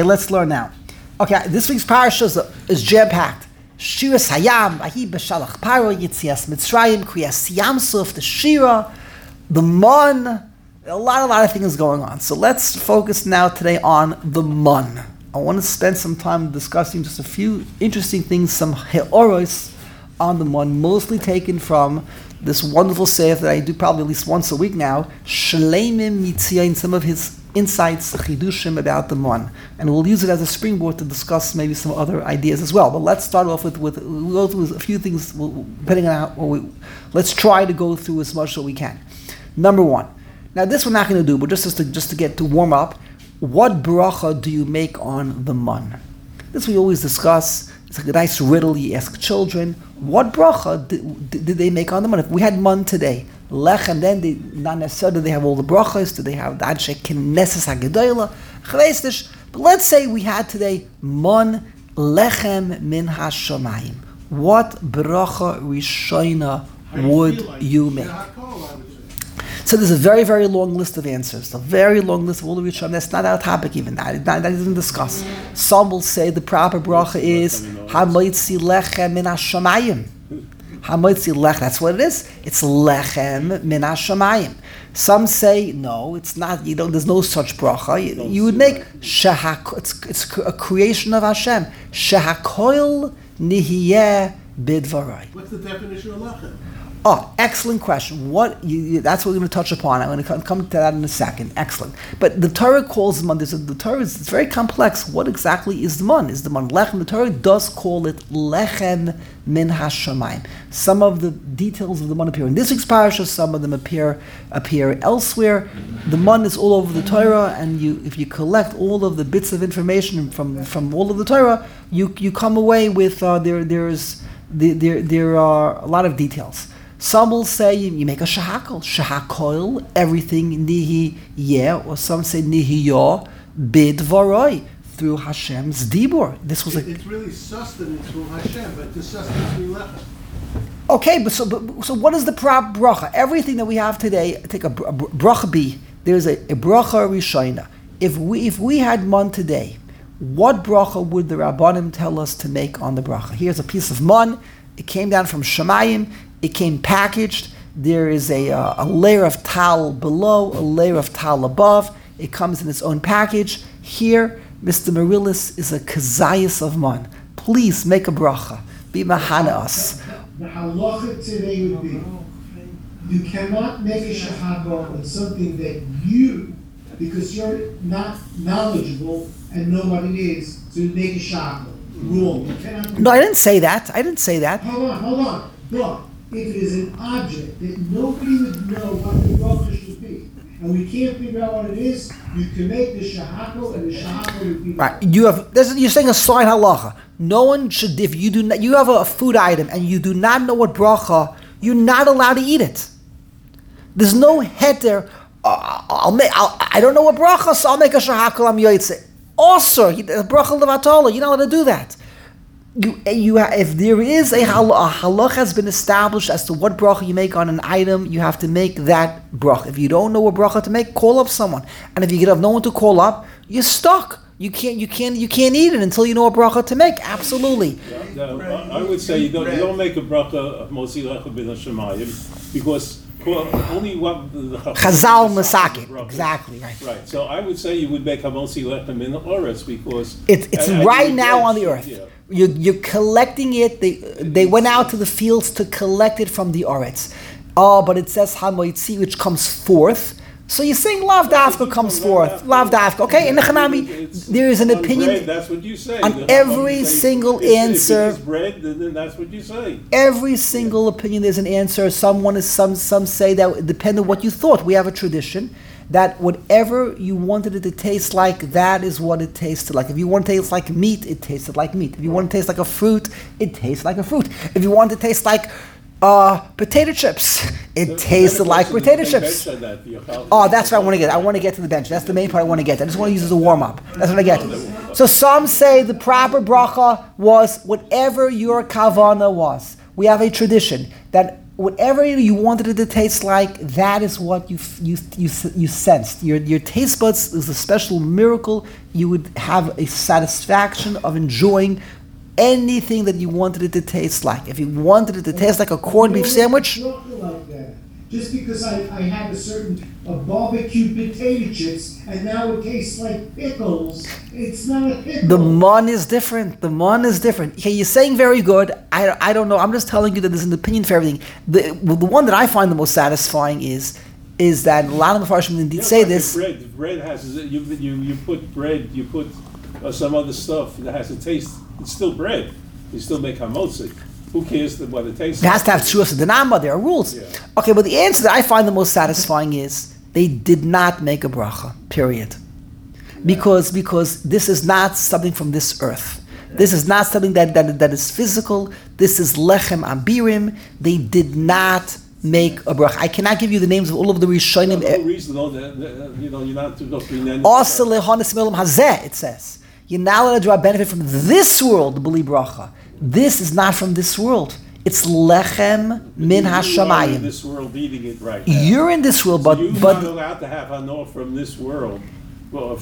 Okay, let's learn now. Okay, this week's parasha is jam-packed. Shiras Hayam, Ahi B'Shalach Paro, Yitzias Mitzrayim, Kriyas Yamsuf, the Shira, the Mon, a lot of things going on. So let's focus now today on the Mon. I want to spend some time discussing just a few interesting things, some heoros on the Mon, mostly taken from this wonderful sefer that I do probably at least once a week now, Shleimim Yitziyain, some of his insights, chidushim about the Mon, and we'll use it as a springboard to discuss maybe some other ideas as well. But let's start off with we'll go through a few things, depending on how. Let's try to go through as much as we can. Number one. Now this we're not going to do, but just to get to warm up. What bracha do you make on the Mon? This we always discuss. It's like a nice riddle you ask children. What bracha did they make on the Mon? If we had Mon today, lechem, then they not necessarily do they have all the brachas. Do they have the anshe knesses hagedola? But let's say we had today Mon lechem min hashamayim. What bracha rishona would you make? So there's a very, very long list of answers. A very long list of all the Rishonim. That's not our topic even. That isn't discussed. Some will say the proper bracha is Hamoitzi lechem min hashamayim. Hamoitzi lechem. That's what it is. It's lechem min hashamayim. Some say no, it's not. There's no such bracha. You would make shehak. It's a creation of Hashem. Shehakoil nihiyeh bidvarai. What's the definition of lechem? Oh, excellent question. That's what we're going to touch upon. I'm going to come to that in a second. Excellent. But the Torah calls Mon. The Torah is very complex. What exactly is the Mon? Is the Mon lechem? The Torah does call it lechem min hashamayim. Some of the details of the Mon appear in this week's parasha. Some of them appear elsewhere. The Mon is all over the Torah, and if you collect all of the bits of information from all of the Torah, you come away with there are a lot of details. Some will say you make a shahakol, everything nihi or some say nihi bidvaroi, through Hashem's dibur. This was it's really sustenance from Hashem, but the sustenance we lechem. Okay, so what is the prop bracha? Everything that we have today, take a bracha B. There's a bracha rishona. If we had Mon today, what bracha would the Rabbanim tell us to make on the bracha? Here's a piece of Mon. It came down from Shemayim. It came packaged. There is a layer of tal below, a layer of tal above. It comes in its own package. Here, Mr. Marilis is a kazayas of Mon. Please make a bracha. Be mahana us. The halacha today would be, you cannot make a shahako on something that you, because you're not knowledgeable and know what it is, to make a shahako. Rule. No, I didn't say that. Hold on. But if it is an object that nobody would know what the bracha should be, and we can't figure out what it is, you can make the shahako, and the shahako would be right. You're saying a sign halacha. No one should. If you do not, you have a food item and you do not know what bracha, you're not allowed to eat it. There's no heter. I don't know what bracha, so I'll make a shahako. I'm yoytze. Also, bracha levatola. You're not allowed to do that. If there is a halach has been established as to what bracha you make on an item, you have to make that bracha. If you don't know what bracha to make, call up someone. And if you have no one to call up, you're stuck. You can't eat it until you know what bracha to make. Absolutely. I would say you don't make a bracha of Mosi Lechem bin Hashemayim because only what the Chazal Masakin. Exactly, right. Right. So I would say you would make Hamosi Lechem in the Oretz because it's right now on the earth. Yeah. You're collecting it. They went out to the fields to collect it from the Oretz. But it says Hamoitzi, which comes forth. So you're saying Lav Dafka comes forth. Lav Dafka. Okay, in the Chanami, there is an opinion. Bread, that's what you say. On every single answer. If it is bread, then that's what you say. Every single opinion, there's an answer. Some say that depending on what you thought. We have a tradition that whatever you wanted it to taste like, that is what it tasted like. If you want it to taste like meat, it tasted like meat. If you want it to taste like a fruit, it tastes like a fruit. If you want it to taste like potato chips, it tasted like potato chips. Oh, that's what I want to get. I want to get to the bench. That's the main part I want to get to. I just want to use it as a warm-up. That's what I get to. So some say the proper bracha was whatever your kavana was. We have a tradition that whatever you wanted it to taste like, that is what you sensed. Your taste buds is a special miracle. You would have a satisfaction of enjoying anything that you wanted it to taste like. If you wanted it to taste like a corned beef sandwich, Like that. Just because I had a barbecue potato chips and now it tastes like pickles, it's not a pickle. the mon is different. The mon is different. Okay, you're saying very good. I don't know. I'm just telling you that there's an opinion for everything. The one that I find the most satisfying is that a lot of the Mepharshim indeed say this. Bread has you put bread, you put some other stuff that has a taste. It's still bread. You still make hamotzi. Who cares what it tastes It like? has to have tzuras denama. There are rules. Yeah. Okay, but the answer that I find the most satisfying is they did not make a bracha. Period. Because this is not something from this earth. This is not something that is physical. This is lechem abirim. They did not make a bracha. I cannot give you the names of all of the Rishonim. No reason, though, that you're not to bring Also lehonis milam hazeh, it says. You're not allowed to draw benefit from this world, the beli bracha. This is not from this world. It's lechem min You are in hashamayim. this world eating it right now. You're in this world, So you're not but allowed to have hanor from this world. Well,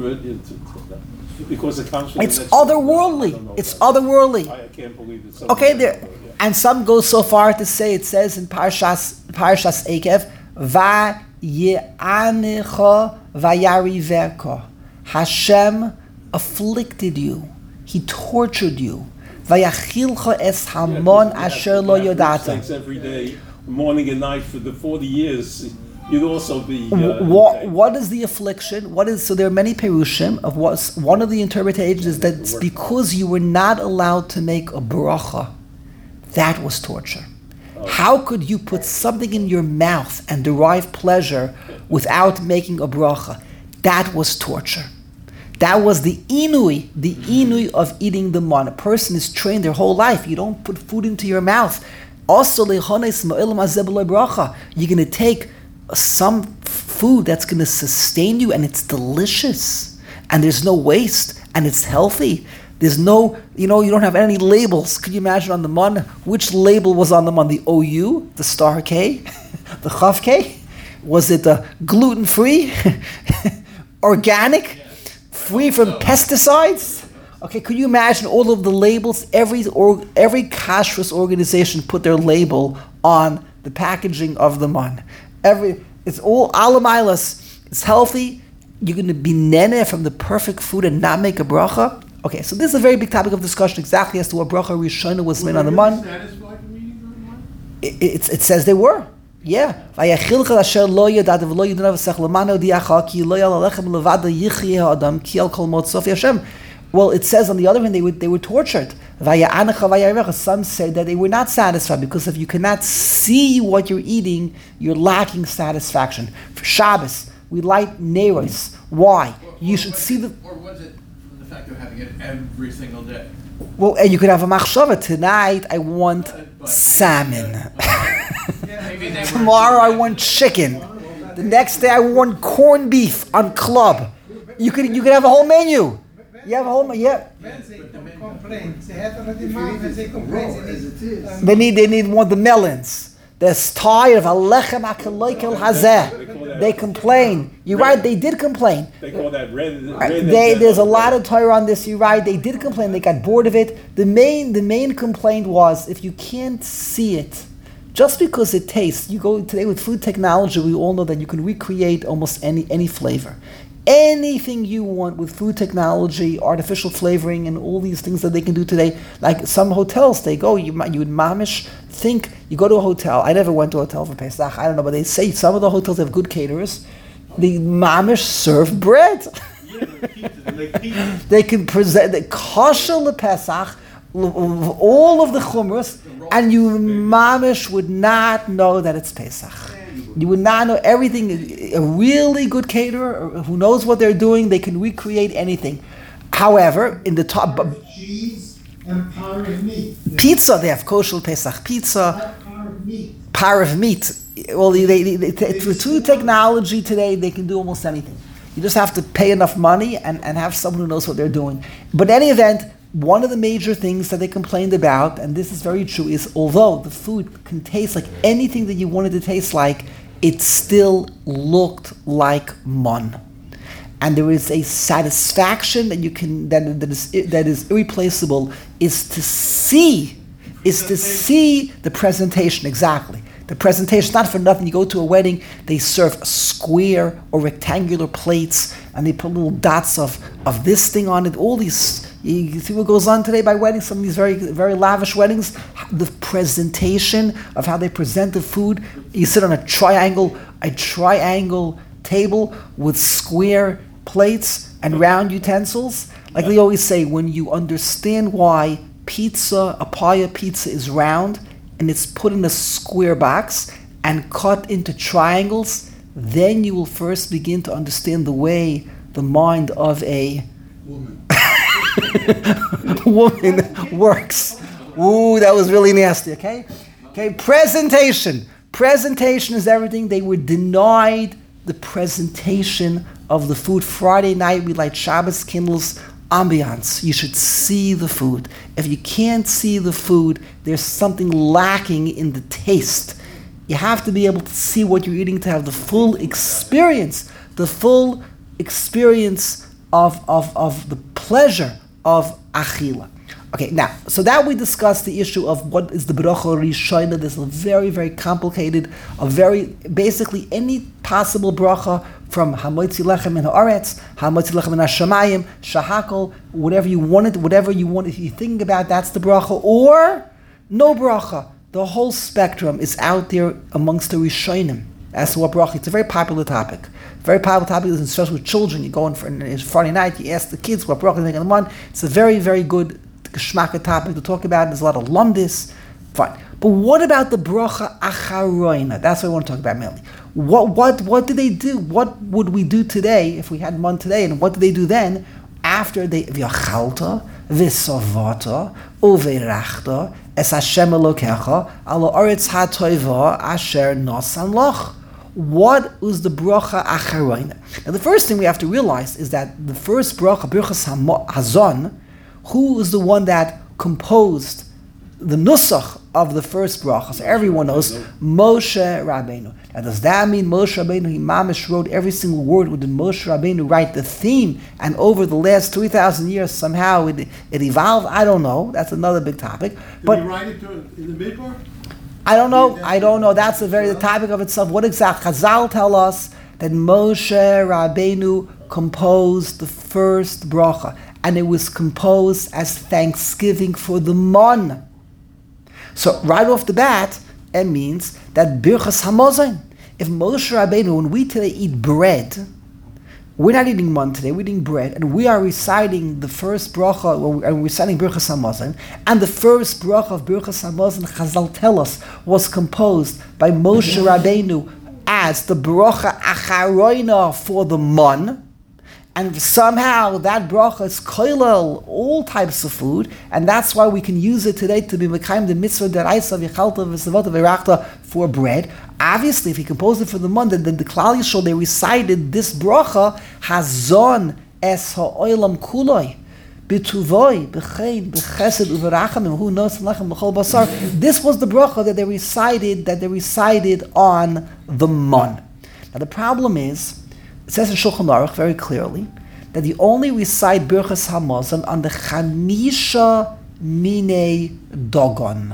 because it comes from it's the next world. I don't otherworldly. know It's about otherworldly. it. I can't believe it. Okay, there, and some go so far to say, it says in Parshas Ekev, Va ye'anecha vayariverka. Hashem afflicted you. He tortured you. Vayachilcha es hamon asher lo yodata. Every day, morning and night for the 40 years, you'd also be. What is the affliction? So there are many perushim of what's one of the interpretations is that it's because you were not allowed to make a bracha. That was torture. How could you put something in your mouth and derive pleasure without making a bracha? That was torture. That was the inui of eating the man. A person is trained their whole life. You don't put food into your mouth. Also, you're going to take some food that's going to sustain you, and it's delicious, and there's no waste, and it's healthy. There's no, you don't have any labels. Could you imagine on the man? Which label was on the man? The OU, the star K, the Chav K? Was it the gluten-free, organic, free from pesticides? Okay, could you imagine all of the labels? Every kashrus organization put their label on the packaging of the man. It's all alamailas. It's healthy. You're going to be nene from the perfect food and not make a bracha. Okay, so this is a very big topic of discussion exactly as to what bracha rishona was made on the man. Satisfied from eating on the man? It says they were. Yeah. Well, it says on the other hand they were tortured. Some say that they were not satisfied because if you cannot see what you're eating, you're lacking satisfaction. For Shabbos, we light neiros. Why? You should see the. Or was it the fact of having it every single day? Well, and you could have a machshava. Tonight I want salmon. Maybe they were Tomorrow I want chicken. The next day I want corned beef on club. You could have a whole menu. You have a whole menu. Yeah. They need more the melons. They're tired of alechem akeloikel hazeh. They complain. You're right. They did complain. They call that red. There's a lot of Torah on this. You're right. They did complain. They got bored of it. The main complaint was if you can't see it, just because it tastes. You go today with food technology. We all know that you can recreate almost any flavor. Anything you want with food technology, artificial flavoring, and all these things that they can do today. Like some hotels, they go, you would mamish think, you go to a hotel. I never went to a hotel for Pesach, I don't know, but they say some of the hotels have good caterers. The mamish serve bread. They can present the kosher lePesach, all of the chumras, and you mamish would not know that it's Pesach. You would not know everything. A really good caterer who knows what they're doing, they can recreate anything. However, in the top Cheese and par of meat. pizza, they have kosher Pesach pizza, Par of meat. par of meat. Well, through technology today, they can do almost anything. You just have to pay enough money and have someone who knows what they're doing. But in any event, one of the major things that they complained about, and this is very true, is although the food can taste like anything that you wanted to taste like, it still looked like man. And there is a satisfaction that you can that is irreplaceable is to see the presentation. Exactly. The presentation, not for nothing. You go to a wedding, they serve square or rectangular plates, and they put little dots of this thing on it. All these, you see what goes on today by weddings, some of these very, very lavish weddings. The presentation of how they present the food. You sit on a triangle table with square plates and round utensils. Like they always say, when you understand why a pie of pizza is round, and it's put in a square box and cut into triangles, then you will first begin to understand the way the mind of a woman works. Ooh, that was really nasty, okay? Okay, presentation. Presentation is everything. They were denied the presentation of the food. Friday night, we light Shabbos candles, ambiance. You should see the food. If you can't see the food, there's something lacking in the taste. You have to be able to see what you're eating to have the full experience of the pleasure of achila. Okay, now, so that we discussed the issue of what is the bracha rishona. This is a very, very complicated, basically any possible bracha from hamotzi lechem in haaretz, hamotzi lechem in hashamayim, shahakol, whatever you want. If you think about that's the bracha, or no bracha. The whole spectrum is out there amongst the rishonim as to what bracha. It's a very popular topic. Very popular topic, especially with children. You go in for Friday night, you ask the kids what bracha they're going to want. It's a very, very good geschmacka topic to talk about. There's a lot of lumdis. Fine. But what about the bracha acharoina? That's what I want to talk about mainly. What did they do? What would we do today if we had one today? And what did they do then? After they v'yachalta, v'savata, uveirachta, es Hashem Elokecha, ala oretz hatoiva asher nasan loch. What was the bracha acharoina? Now the first thing we have to realize is that the first bracha, Birchas Hazon, who was the one that composed the nusach of the first bracha? So everyone knows Moshe Rabbeinu. Now does that mean Moshe Rabbeinu, he mamish wrote every single word? Did Moshe Rabbeinu write the theme? And over the last 3,000 years somehow it evolved? I don't know. That's another big topic. Did he write it in the Midbar? I don't know. That's the topic of itself. What exactly? Chazal tell us that Moshe Rabbeinu composed the first bracha, and it was composed as thanksgiving for the man. So right off the bat, it means that Birchas Hamazon. If Moshe Rabbeinu, when we today eat bread, we're not eating man today, we're eating bread, and we are reciting the first bracha, and we're reciting Birchas Hamazon, and the first bracha of Birchas Hamazon, Chazal tell us, was composed by Moshe Rabbeinu as the bracha acharoina for the man. And somehow that bracha is koilel all types of food, and that's why we can use it today to be mekayim the mitzvah deraisa v'chalta v'savota v'rachta for bread. Obviously, if he composed it for the month, then the Klal Yisrael, they recited this bracha, Hazon es ha'olam kuloi, b'tuvoi, b'chein, b'chesed, u'v'rachamim, hu nos lechem b'chol basar. This was the bracha that they recited on the mon. Now the problem is, it says in Shulchan Aruch very clearly that you only recite Birchas Hamazon on the Chamisha Minei Dogon.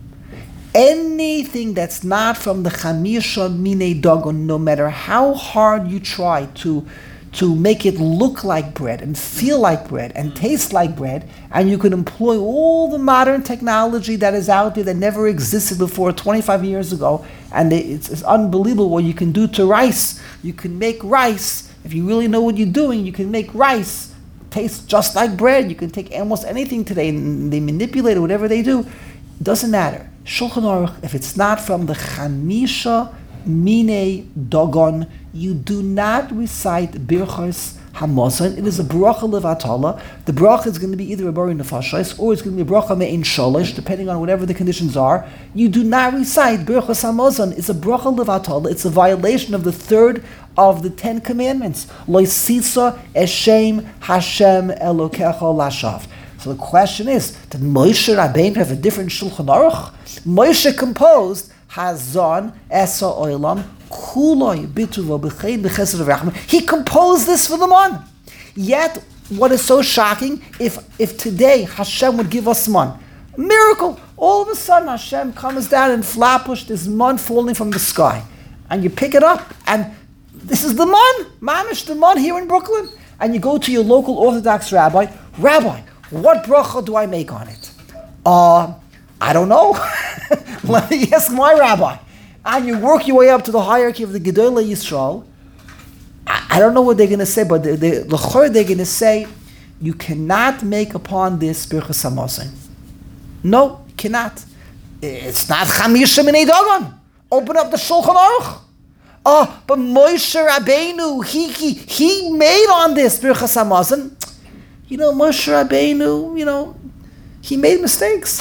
Anything that's not from the Chamisha Minei Dogon, no matter how hard you try to make it look like bread and feel like bread and taste like bread, and you can employ all the modern technology that is out there that never existed before 25 years ago, and it's unbelievable what you can do to rice. You can make rice, if you really know what you're doing, you can make rice taste just like bread. You can take almost anything today and they manipulate it, whatever they do. It doesn't matter. Shulchan Aruch, if it's not from the Chamisha Minei Dogon, you do not recite Birchas Hamazon. It is a bracha levatala. The bracha is going to be either a bari nefashos or it's going to be a bracha me'in shalish, depending on whatever the conditions are. You do not recite Birchas Hamazon. It's a bracha levatala. It's a violation of the third of the 10 commandments. Lo sisa eshem Hashem Elokecha lashav. So the question is, did Moshe Rabbeinu have a different Shulchan Aruch? Moshe composed Hazon Esa Olam Kuloi Bituvo B'chein B'chesed V'rachman. He composed this for the man. Yet, what is so shocking? If today Hashem would give us man, miracle. All of a sudden Hashem comes down and flapush this man falling from the sky, and you pick it up, and this is the man, mamish the man here in Brooklyn, and you go to your local Orthodox rabbi. Rabbi, what bracha do I make on it? I don't know. Let me ask my rabbi. And you work your way up to the hierarchy of the Gedolei Yisrael. I don't know what they're going to say, but they're going to say, you cannot make upon this Birchas Hamazon. No, cannot. It's not Chamisha Minei Dagan. Open up the Shulchan Aruch. But Moshe Rabbeinu, he made on this Birchas Hamazon. Moshe Rabbeinu, he made mistakes.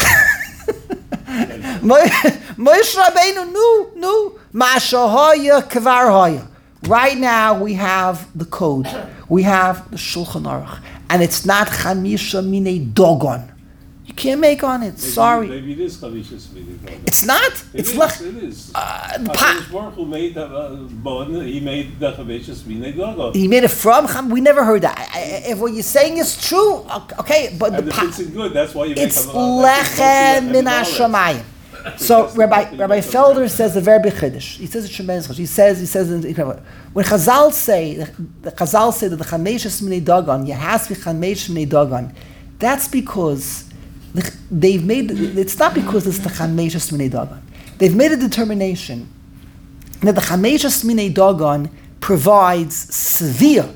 Moshe Rabbeinu knew. Masha haya kvar haya. Right now we have the code. We have the Shulchan Aruch. And it's not Chamisha Minei Dagan. You can't make on it. Sorry. Maybe it is Chamisha Minei Dagan. It's not. It is. HaKadosh Baruch Hu made the bon. He made the Chamisha Minei Dagan. He made it from. We never heard that. If what you're saying is true, okay, but and if it's good, that's why you make it's lechem min hashamayim. So Rabbi Felder says a very big chiddush. He says a tremendous chiddush. He says when Chazal say that the Chameshes Minei Dagan, you has to be Chameshes Minei Dagan. That's because they've made. It's not because it's the Chameshes Minei Dagan. They've made a determination that the Chameshes Minei Dagan provides severe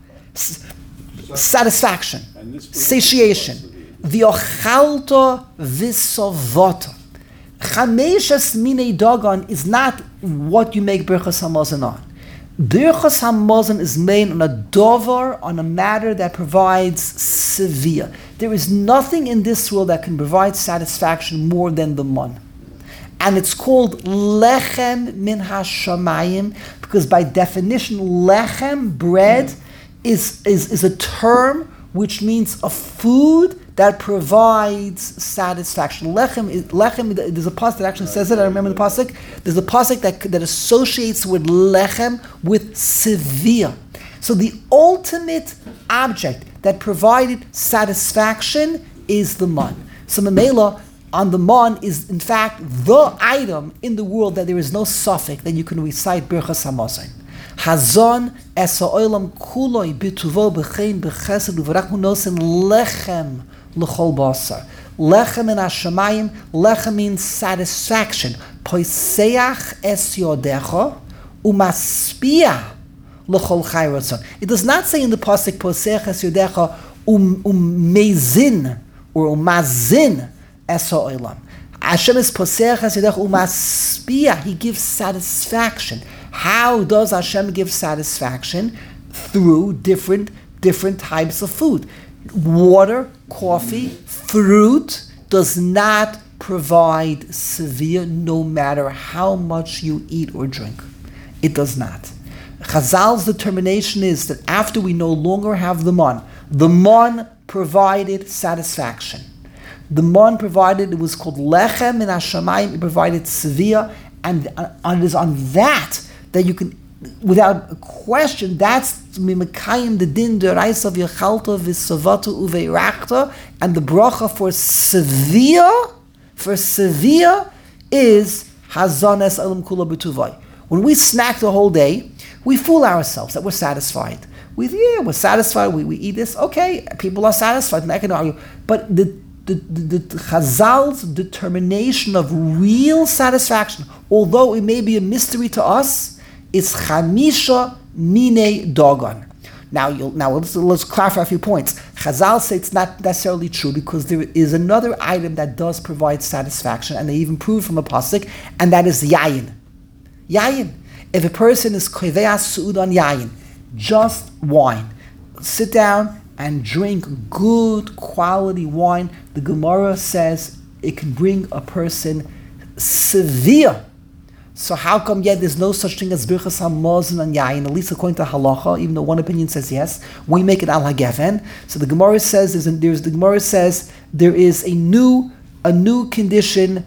satisfaction, satiation. V'ochalto v'sovota. Chameshes Minei Dagan is not what you make Birchas Hamazon on. Birchas Hamazon is made on a dover, on a matter that provides severe. There is nothing in this world that can provide satisfaction more than the man. And it's called lechem min hashamayim because by definition, lechem, bread, is a term which means a food that provides satisfaction. Lechem, there's a pasuk that actually says it. I remember the pasuk. There's a pasuk that associates with lechem with severe. So the ultimate object that provided satisfaction is the man. So Mamela on the man is in fact the item in the world that there is no suffix that you can recite Birchas Hamazon. Hazon esa olam kuloi bituvo b'chein b'chesed u'v'rachmu nosen lechem l'chol basar. Lechem in hashamayim, lechem means satisfaction. Poiseach es yodecha u'maspia l'chol chai ratzon. It does not say in the pasuk poiseach es yodecha u'mezin or u'mazin es ha'olam. Hashem is poseach es yodecha u'maspia. He gives satisfaction. How does Hashem give satisfaction? Through different types of food. Water, coffee, fruit does not provide severe no matter how much you eat or drink. It does not. Chazal's determination is that after we no longer have the man provided satisfaction. The man provided, it was called lechem in hashamayim, it provided severe, and it is on that you can, without a question, that's mimekayim the din deraisa v'yachalta v'savata uveirachta, and the bracha for severe is hazanes alam kula b'tuvay. When we snack the whole day, we fool ourselves that we're satisfied. We're satisfied. We eat this. Okay, people are satisfied. And I can argue, but the Chazal's determination of real satisfaction, although it may be a mystery to us, is Chamisha Minei Dagan. Now let's clarify a few points. Chazal say it's not necessarily true because there is another item that does provide satisfaction, and they even prove from a pasuk, and that is yayin. Yayin. If a person is koveas su'ud on yayin, just wine, sit down and drink good quality wine. The Gemara says it can bring a person severe So how come yet there's no such thing as birchas hamazon on yayin? At least according to halacha, even though one opinion says yes, we make it al hagefen. So the Gemara says there is a new condition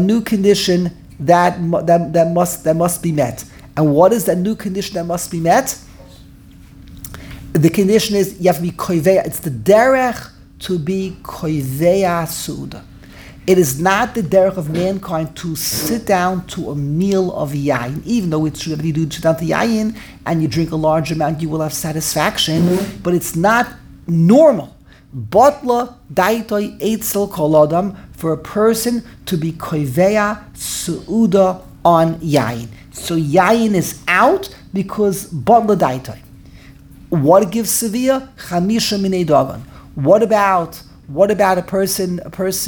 that must be met. And what is that new condition that must be met? The condition is you have to be koiveya. It's the derech to be koiveya suda. It is not the derech of mankind to sit down to a meal of yayin, even though it's true that you do sit down to yayin and you drink a large amount, you will have satisfaction, but it's not normal. Botla daitoi eitzel kolodam, for a person to be koiveya suuda on yayin. So yayin is out because botla daitoi. What gives severe? Chamisha minei dagan. What about a person?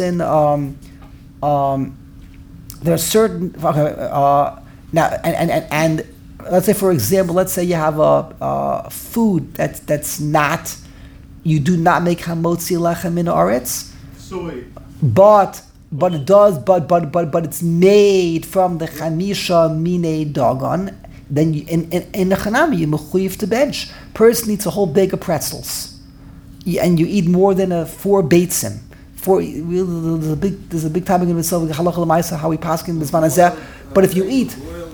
There are certain now, and let's say, for example, let's say you have a food that's not, you do not make hamotzi lechem min haaretz, Soy. but it does, but it's made from the chamisha minei dagan. Then you, in the chanami, you mechuyev to bench. Person eats a whole bag of pretzels, and you eat more than 4 beitzim. There's a big topic in itself, halacha l'maisa, how we paskin b'zman hazeh. But if you eat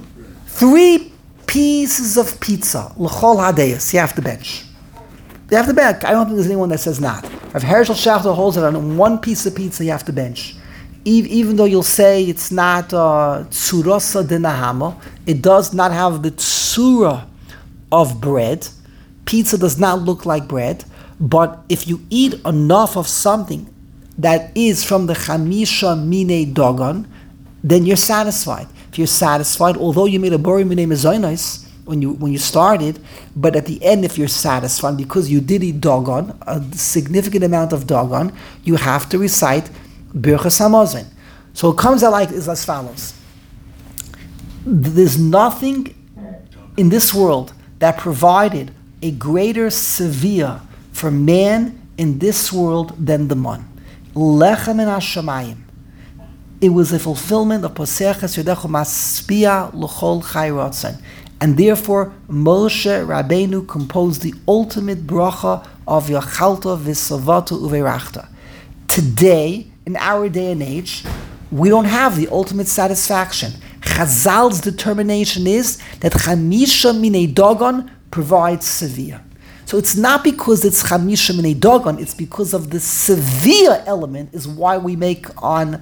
3 pieces of pizza, l'chol hadeyas, you have to bench. You have to bench. I don't think there's anyone that says not. If Hershel Schachter holds it on 1 piece of pizza, you have to bench. Even though you'll say it's not tsurasa de nahama, it does not have the tsura of bread. Pizza does not look like bread. But if you eat enough of something that is from the chamisha minei dagan, then you're satisfied. If you're satisfied, although you made a bori minei mezainos when you started, but at the end, if you're satisfied because you did eat dagan, a significant amount of dagan, you have to recite birchas hamazon. So it comes out like is as follows. There's nothing in this world that provided a greater severe for man in this world than the man. Lechem min hashamayim. It was a fulfillment of Poseches Yodecho Maspia L'chol Chai Ratzon. And therefore, Moshe Rabbeinu composed the ultimate bracha of Yachalta V'Savata Uveirachta. Today, in our day and age, we don't have the ultimate satisfaction. Chazal's determination is that Chamisha Minei Dagan provides severe. So it's not because it's Chamisha Minei Dagan, it's because of the severe element is why we make on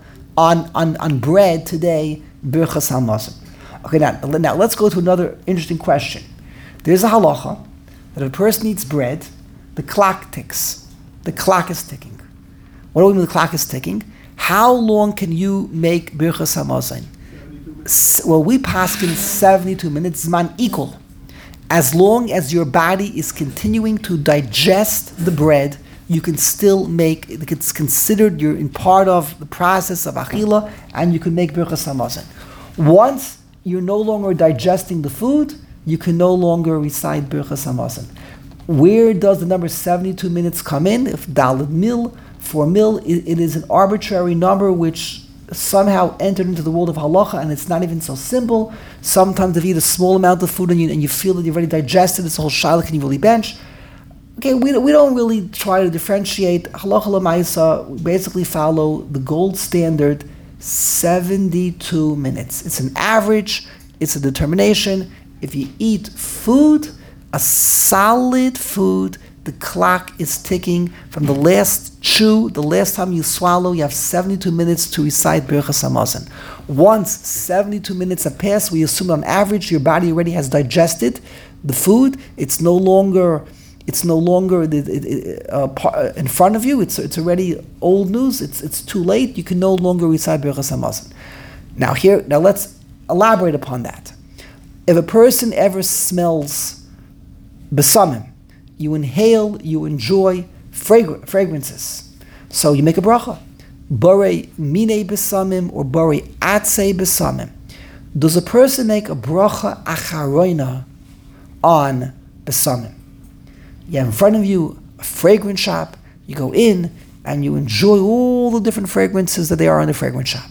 bread today Birchas Hamazon. Okay, now let's go to another interesting question. There's a halacha that if a person eats bread, the clock ticks. The clock is ticking. What do we mean the clock is ticking? How long can you make Birchas Hamazon? Well, we paskin 72 minutes, zman equal. As long as your body is continuing to digest the bread, you can still make, it's considered you're in part of the process of achila, and you can make Birchas Hamazon. Once you're no longer digesting the food, you can no longer recite Birchas Hamazon. Where does the number 72 minutes come in? If Daled Mil, 4 mil, it is an arbitrary number which somehow entered into the world of halacha, and it's not even so simple. Sometimes if you eat a small amount of food and you feel that you've already digested, it's a whole shaila, can you really bench? Okay, we don't really try to differentiate. Halacha l'maisa, we basically follow the gold standard, 72 minutes. It's an average, it's a determination. If you eat food, a solid food, the clock is ticking from the last chew, the last time you swallow, you have 72 minutes to recite Birchas Hamazon. Once 72 minutes have passed, we assume on average your body already has digested the food. It's no longer in front of you. It's already old news. It's too late. You can no longer recite Birchas Hamazon. Now let's elaborate upon that. If a person ever smells besamim, you inhale, you enjoy fragrances. So you make a bracha. Borei minei besamim or borei atzei besamim. Does a person make a bracha acharoina on besamim? You have in front of you a fragrance shop. You go in and you enjoy all the different fragrances that there are in the fragrance shop.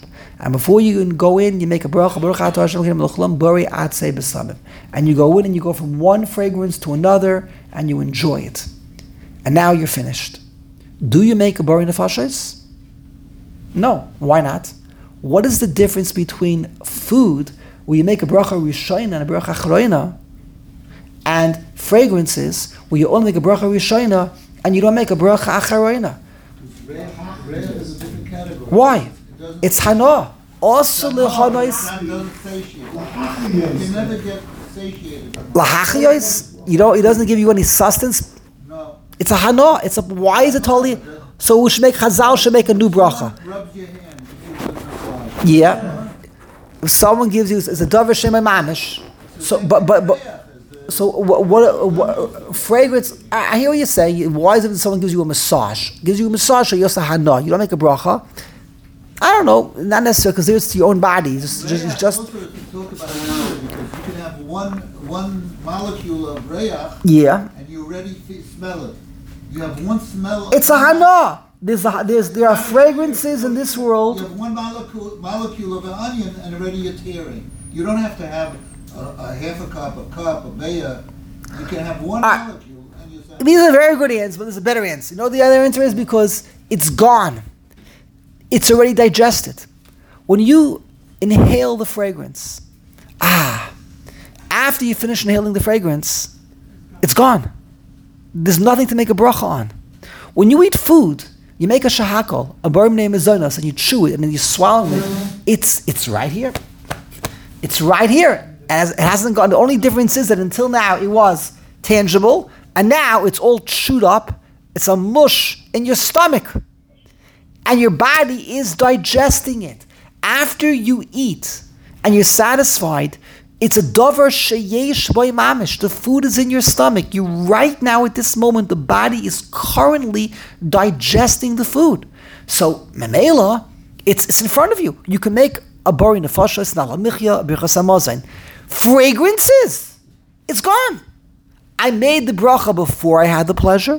And before you can go in, you make a bracha, Baruch atah Hashem Elokeinu melech haolam, borei atzei b'samim. And you go in and you go from one fragrance to another, and you enjoy it. And now you're finished. Do you make a borei nefashos? No. Why not? What is the difference between food, where you make a bracha rishayna and a bracha achroina, and fragrances, where you only make a bracha rishayna and you don't make a bracha achroina? Raya is a different category. Why? It's hana. Also lehanois Doesn't satiate. You can never get satiated. lahachiyos. You know, it doesn't give you any sustenance. No. It's a hana. It's a. Why is it totally? So we should make Chazal should make a new bracha. Rubs your hand. If you put massage. Yeah. If someone gives you, it's a davar shema mamish. So, but. So what fragrance? I hear what you say. Why is it when someone gives you a massage? Gives you a massage, or you're hana. You don't make a bracha. I don't know. Not necessarily because it's to your own body. It's just. Also, to talk about it, because you can have one molecule of rayach, Yeah. and you already smell it. You have one smell. It's a hana. There are fragrances in this You world. have one molecule of an onion, and already you're tearing. You don't have to have a half a cup, a beya. You can have one molecule, and you're saying. These are very good answers, but there's a better answer. You know the other answer is because it's gone. It's already digested. When you inhale the fragrance, after you finish inhaling the fragrance, it's gone. There's nothing to make a bracha on. When you eat food, you make a shahakol, a barim name is zonos, and you chew it and then you swallow it. It's right here. It's right here. And it hasn't gone. The only difference is that until now it was tangible, and now it's all chewed up. It's a mush in your stomach. And your body is digesting it. After you eat and you're satisfied, it's a davar sheyesh boy mamish. The food is in your stomach. You right now at this moment, the body is currently digesting the food. So memela, it's in front of you. You can make a borei nefashos, nala michya, a birchas hamazon. Fragrances, it's gone. I made the bracha before I had the pleasure.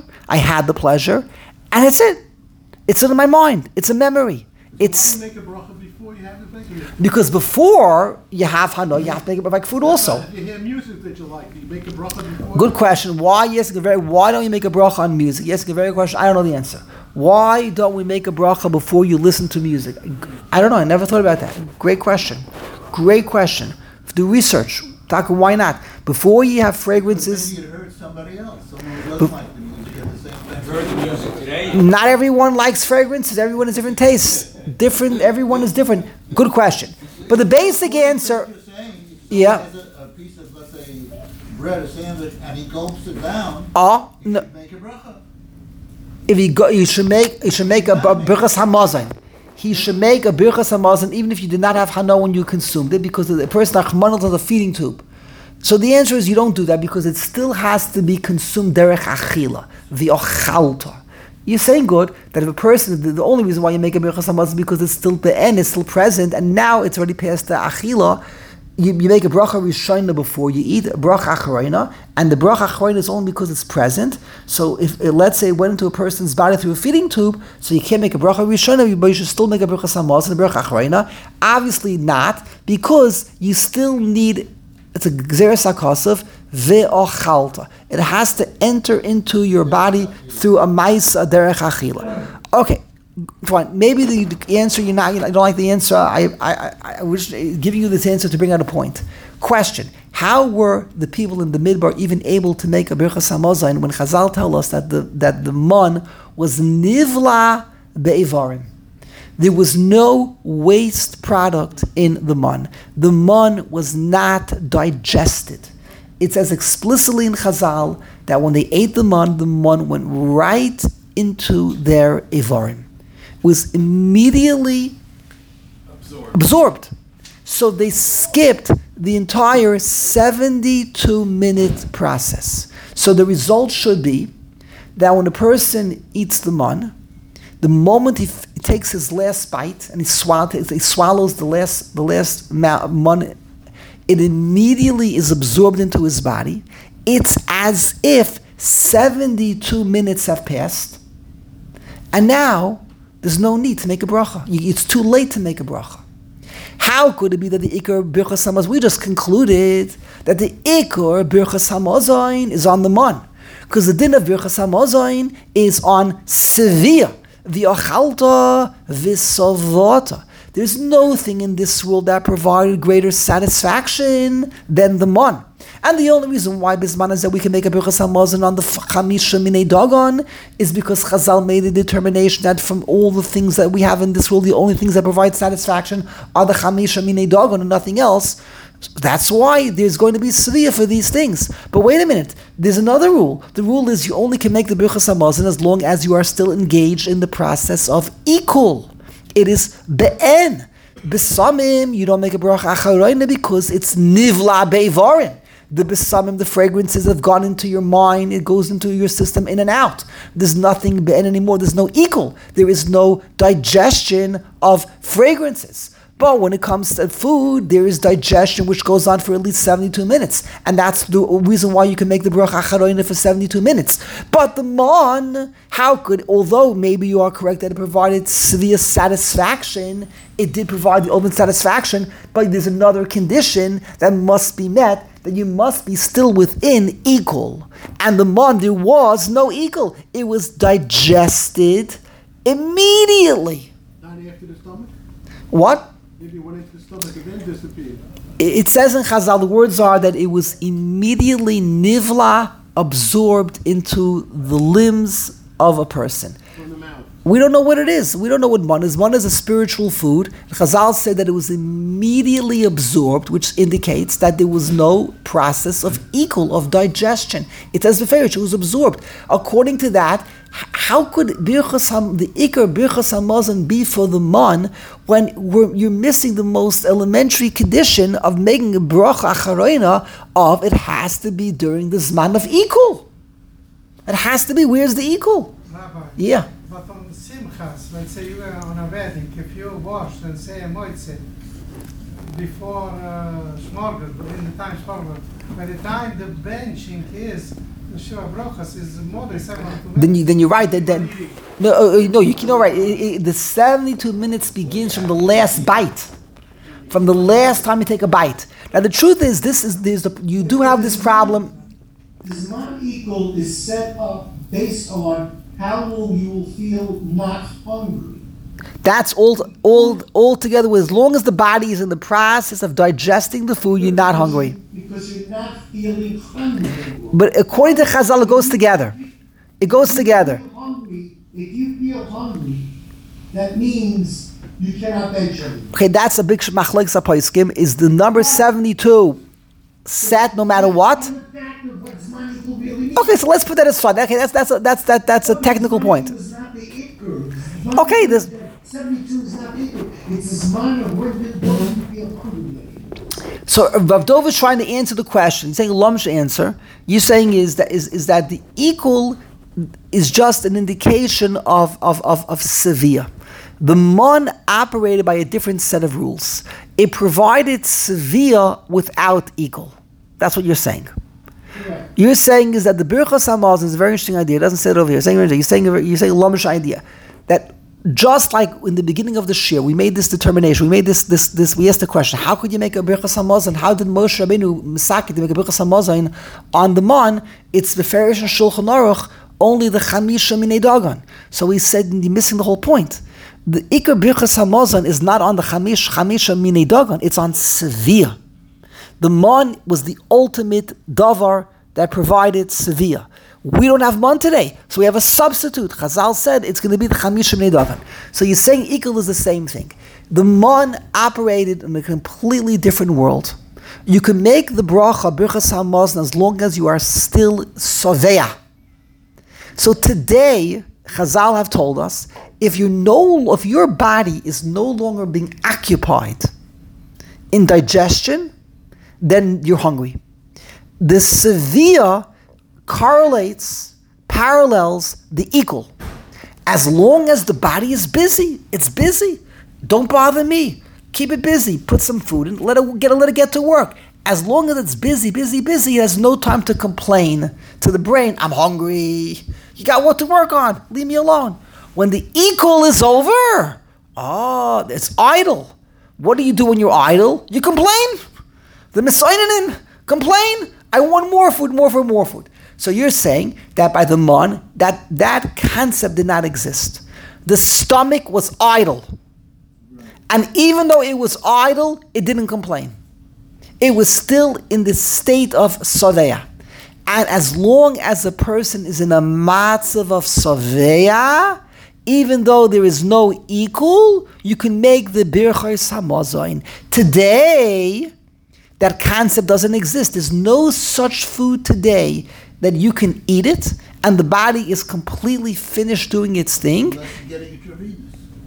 And it's it. It's in my mind. It's a memory. It's Why do you make a bracha before you have the bacon? because before you have hana, you have to make it like food also. If you hear music that you like, you make a bracha before. Good question. Why don't you make a bracha on music? Yes, a very question. I don't know the answer. Why don't we make a bracha before you listen to music? I don't know. I never thought about that. Great question. Do research. Talk. Why not? Before you have fragrances. Maybe you heard somebody else. Someone who doesn't like the music at the same time. I've heard the music today. Not everyone likes fragrances. Everyone has different tastes. Everyone is different. Good question. But the basic answer. What you're saying, if Yeah. someone has a piece of, let's say, bread, a sandwich, and he gulps it down, Oh, he no. should make a bracha. If you should make a birchas hamazon. He should make a birchas hamazon even if you did not have hana when you consumed it, because the person achmanot has a feeding tube. So the answer is you don't do that because it still has to be consumed derech achila, the ochalta. You're saying good that if a person, the only reason why you make a birchas hamazon is because it's still be'en, it's still present, and now it's already past the achila. You make a bracha rishayna before you eat, a bracha achroina, and the bracha achroina is only because it's present. So if let's say it went into a person's body through a feeding tube, so you can't make a bracha rishayna, but you should still make a bracha samaz and a bracha achroina. Obviously not, because you still need, it's a gzeres hakosov ve'ochalta. It has to enter into your body through a ma'isa derech achila. Okay. Fine. Maybe the answer you don't like the answer. I was giving you this answer to bring out a point. Question: how were the people in the Midbar even able to make a birchas hamazon when Chazal tell us that the man was nivla be'ivarim? There was no waste product in the man. The man was not digested. It says explicitly in Chazal that when they ate the man went right into their ivarim. Was immediately absorbed. So they skipped the entire 72-minute process. So the result should be that when a person eats the man, the moment he takes his last bite and he swallows the last man, it immediately is absorbed into his body. It's as if 72 minutes have passed, and now there's no need to make a bracha. It's too late to make a bracha. how could it be that the Ikar Birchas Hamazon, we just concluded that the Ikar Birchas Hamazon is on the man. Because the din of Birchas Hamazon is on severe. V'achalta v'savata. There's no thing in this world that provided greater satisfaction than the man. And the only reason why Bisman is that we can make a Birchas Hamazon on the Chamisha Minei Dagon is because Chazal made a determination that from all the things that we have in this world, the only things that provide satisfaction are the Chamisha Minei Dagon and nothing else. That's why there's going to be Sviyah for these things. But wait a minute, there's another rule. The rule is you only can make the Birchas Hamazon as long as you are still engaged in the process of Ikul. It is Be'en. Besamim, you don't make a Bracha Acharayna because it's Nivla Beivarin. The besamim, the fragrances have gone into your mind, it goes into your system in and out. There's nothing be'en anymore, there's no equal. There is no digestion of fragrances. But when it comes to food, there is digestion which goes on for at least 72 minutes. And that's the reason why you can make the bracha acharoina for 72 minutes. But the man, how could, although maybe you are correct that it provided severe satisfaction, it did provide the ultimate satisfaction, but there's another condition that must be met, that you must be still within equal. And the man, there was no equal. It was digested immediately. Not after the stomach? What? Maybe it went into the stomach and then disappeared. It says in Chazal, the words are that it was immediately nivla, absorbed into the limbs of a person. From the mouth. We don't know what it is. We don't know what man is. Man is a spiritual food. Chazal said that it was immediately absorbed, which indicates that there was no process of equal, of digestion. It says it was absorbed. According to that, how could the Ikar Birchas Hamazon be for the man when you're missing the most elementary condition of making a bracha acharoina of it has to be during the Zman of equal. It has to be. Where's the equal? Rabbi, Yeah. but on Simchas, let's say you are on a wedding, if you wash and say a moitze before Shmorgel, in the time Shmorgel, by the time the benching is the Shua Brochas is more than 72 minutes. Then you're right. Then no, you're right. The 72 minutes begins from the last bite, from the last time you take a bite. Now the truth is, you do have this problem. The Zman equal is set up based on how long you will feel not hungry. That's all together. As long as the body is in the process of digesting the food, you're not hungry. Because you're not feeling hungry anymore. But according to Chazal, it goes together. It goes together. If you feel hungry, that means you cannot bench anymore. Okay, that's a big machlokes haposkim. Is the number 72 set no matter what? Okay, so let's put that aside. Okay, that's a technical point. Okay, this 72 is not equal. It's a Zman of when you don't feel hungry. So Rav Dov is trying to answer the question. He's saying Lom's answer. You're saying is that the equal is just an indication of severe. The mon operated by a different set of rules. It provided severe without equal. That's what you're saying. Yeah. You're saying is that the Birchas Hamazon is a very interesting idea. It doesn't say it over here. You're saying a Lomish idea that just like in the beginning of the Shir, we made this determination. We made this. We asked the question: how could you make a Birchas Hamazon? How did Moshe Rabbeinu Misaki to make a Birchas Hamazon on the man? It's the Farish and Shulchan Aruch, only the Chamisha Minei Dagon. So he said you're missing the whole point. The Ikar Birchas Hamazon is not on the Chamisha Minei Dagon. It's on Severe. The man was the ultimate davar that provided severe. We don't have man today, so we have a substitute. Chazal said it's going to be the Chamisha Minei Dagan. So you're saying equal is the same thing. The man operated in a completely different world. You can make the bracha Birchas Hamazon as long as you are still soveya. So today, Chazal have told us, if your body is no longer being occupied in digestion, then you're hungry. The severe parallels the equal. As long as the body is busy, it's busy. Don't bother me. Keep it busy. Put some food and let it get to work. As long as it's busy, it has no time to complain to the brain, I'm hungry. You got what to work on. Leave me alone. When the equal is over, it's idle. What do you do when you're idle? You complain. The Messiah complain. I want more food. So you're saying that by the mon, that concept did not exist. The stomach was idle. And even though it was idle, it didn't complain. It was still in the state of Saveya. And as long as a person is in a matzav of Saveya, even though there is no equal, you can make the Birchos Hamazon. Today, that concept doesn't exist. There's no such food today that you can eat it and the body is completely finished doing its thing. Unless you get it intravenous.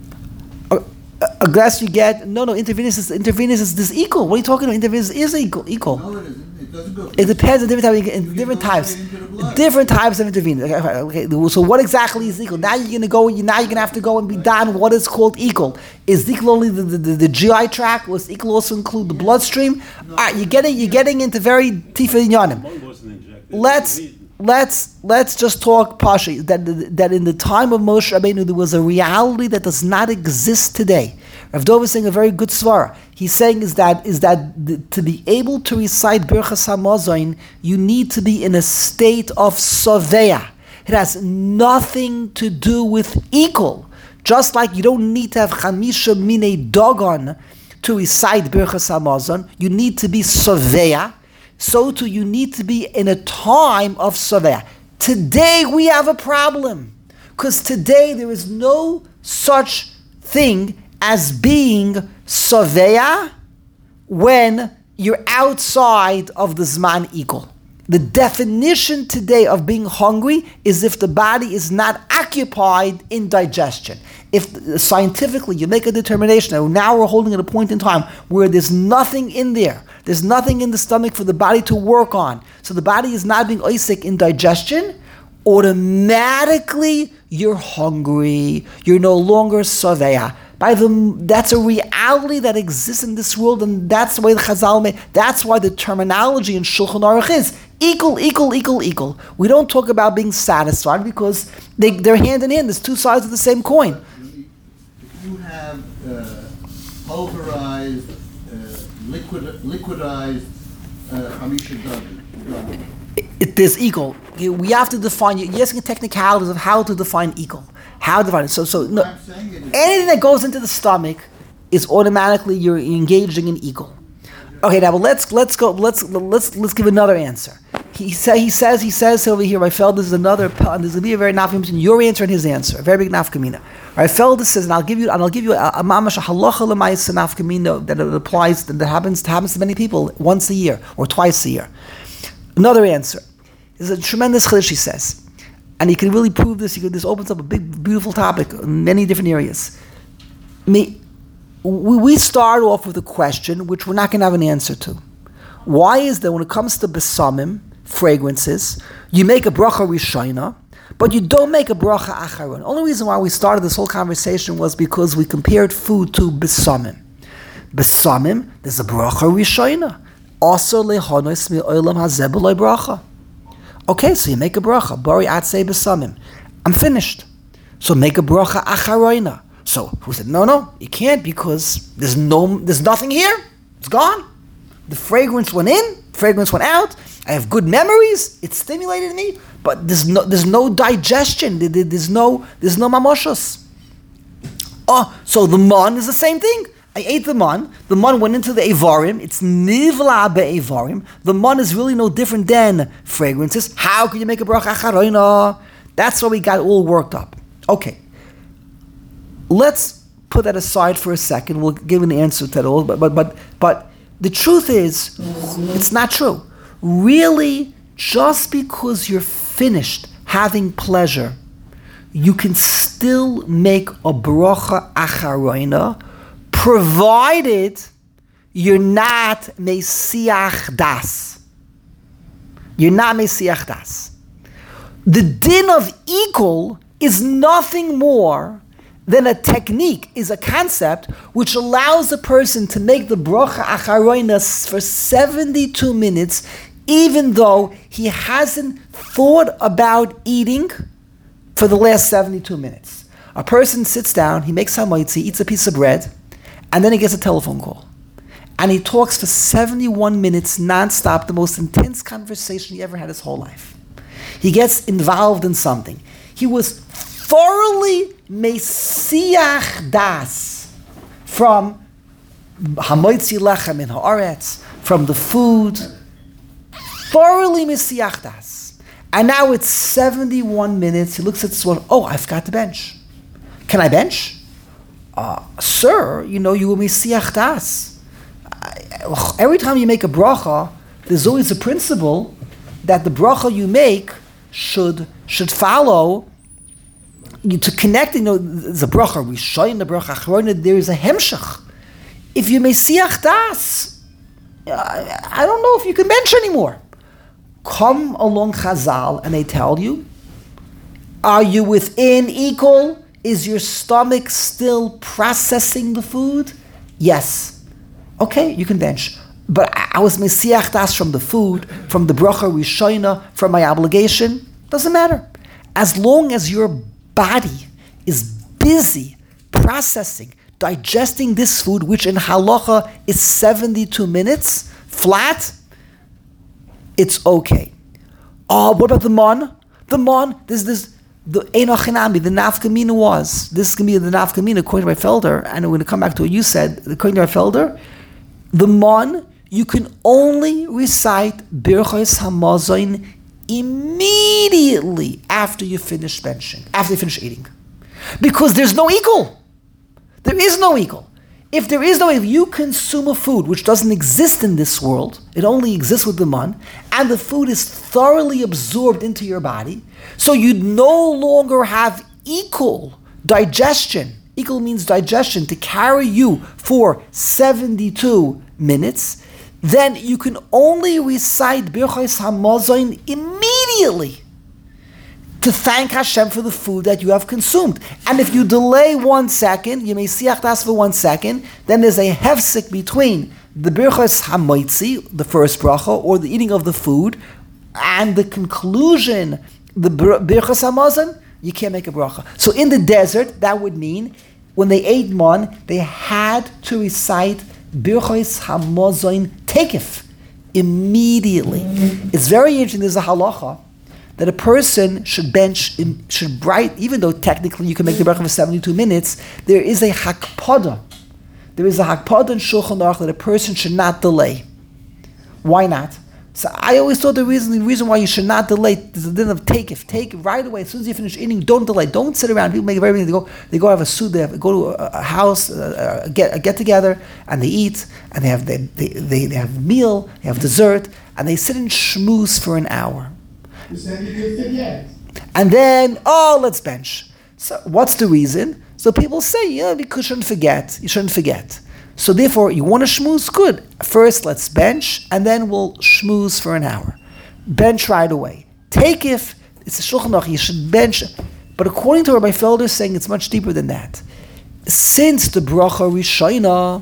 A glass you get, intravenous is this equal. What are you talking about? Intravenous is equal. No, it isn't. It doesn't go. It depends on different types. Different types of intravenous. Okay. So what exactly is equal? Now you're gonna have to go and be done. What is called equal? Is equal only the GI tract? Was equal also include the bloodstream? No. All right, you're getting into very tifa inyanim. Let's just talk partially that in the time of Moshe Rabbeinu there was a reality that does not exist today. Rav Dov is saying a very good svara. He's saying is that to be able to recite Birchas Hamazon, you need to be in a state of Saveya. It has nothing to do with equal. Just like you don't need to have Chamisha Minei Dogon to recite Birchas Hamazon, you need to be Saveya. So too, you need to be in a time of Saveya. Today we have a problem, because today there is no such thing as being Saveya when you're outside of the Zman equal. The definition today of being hungry is if the body is not occupied in digestion. If scientifically you make a determination, and now we're holding at a point in time where there's nothing in there, there's nothing in the stomach for the body to work on, so the body is not being oisik in digestion, automatically you're hungry, you're no longer saveya. That's a reality that exists in this world, and that's the way the Chazal made. That's why the terminology in Shulchan Aruch is equal. We don't talk about being satisfied because they're hand in hand. There's two sides of the same coin. If you have pulverized, liquidized Hamisha David, it is equal. We have to define. You're asking technicalities of how to define equal. How to define it. So no, anything that goes into the stomach is automatically you're engaging in equal. Okay, now let's go. Let's give another answer. He says over here. I felt this is another. There's gonna be a very nafkamina. Your answer and his answer, a very big nafkamina. I felt this says, and I'll give you a mamash halacha l'mayis nafkamina that it applies that happens to many people once a year or twice a year. Another answer is a tremendous chiddush, he says, and you can really prove this. This opens up a big, beautiful topic in many different areas. We start off with a question which we're not going to have an answer to. Why is that when it comes to besamim, fragrances, you make a bracha rishayna, but you don't make a bracha acharon? The only reason why we started this whole conversation was because we compared food to besamim. Besamim, there's a bracha rishayna. Also lehonos mi'olam hazeh b'loi bracha. Okay, so you make a bracha, bari atzei besamim. I'm finished. So make a bracha acharoina. So who said no, you can't because there's nothing here. It's gone. The fragrance went in, fragrance went out. I have good memories. It stimulated me, but there's no digestion. There's no mamoshos. Oh, so the man is the same thing. I ate the man. The man went into the Avarim. It's nivla be'Avarim. The man is really no different than fragrances. How can you make a bracha acharoina? That's why we got all worked up. Okay. Let's put that aside for a second. We'll give an answer to that all. But the truth is, it's not true. Really, just because you're finished having pleasure, you can still make a bracha acharoina, provided you're not mesiach das. You're not mesiach das. The din of equal is nothing more than a technique, is a concept which allows a person to make the bracha acharoina for 72 minutes, even though he hasn't thought about eating for the last 72 minutes. A person sits down, he makes hamoitzi, eats a piece of bread, And then he gets a telephone call. And he talks for 71 minutes nonstop, the most intense conversation he ever had his whole life. He gets involved in something. He was thoroughly mesiach das from hamoitzi lechem in haaretz, from the food, thoroughly mesiach das. And now it's 71 minutes. He looks at this one. Oh, I've got to bench. Can I bench? Sir, you were mesiach das. Every time you make a bracha, there's always a principle that the bracha you make should follow you to connect. There's a bracha rishon, the bracha achrona. There is a hemshach. If you mesiach das, I don't know if you can bench anymore. Come along Chazal and they tell you, are you within equal? Is your stomach still processing the food? Yes. Okay, you can bench. But I was mesiach das from the food, from the bracha rishona, from my obligation. Doesn't matter. As long as your body is busy processing, digesting this food, which in halacha is 72 minutes, flat, it's okay. What about the mon? The mon, the Enoch Hinami, the nafkamina was. This is going to be the nafkamina according to my Felder, and we're going to come back to what you said, according to my Felder. The mon, you can only recite Birchos Hamazon immediately after you finish benching, after you finish eating. Because there's no equal. There is no equal. If you consume a food which doesn't exist in this world, it only exists with the mon, and the food is thoroughly absorbed into your body, so you no longer have equal digestion. Equal means digestion to carry you for 72 minutes, then you can only recite Birchos Hamazon immediately to thank Hashem for the food that you have consumed. And if you delay 1 second, you may siach das for 1 second, then there's a hefsek between the Birchos Hamoitzi, the first bracha, or the eating of the food, and the conclusion, the Birchos Hamazon, you can't make a bracha. So in the desert, that would mean when they ate mon, they had to recite Birchos Hamazon Tekef immediately. It's very interesting. There's a halacha that a person should bench, even though technically you can make the bracha for 72 minutes, there is a hakpada. There is a hakpada in Shulchan Aruch that a person should not delay. Why not? So I always thought the reason why you should not delay is the din of take it right away. As soon as you finish eating, don't delay. Don't sit around. People make it very big. They go have a suit. They go to a house, get together, and they eat, and they have a meal, they have dessert, and they sit and schmooze for an hour. Then you can forget. And then, let's bench. So what's the reason? So people say, because you shouldn't forget. So therefore, you want to schmooze? Good. First, let's bench, and then we'll schmooze for an hour. Bench right away. Take if it's a Shulchan Aruch, you should bench. But according to Rabbi Felder, saying it's much deeper than that. Since the bracha rishona,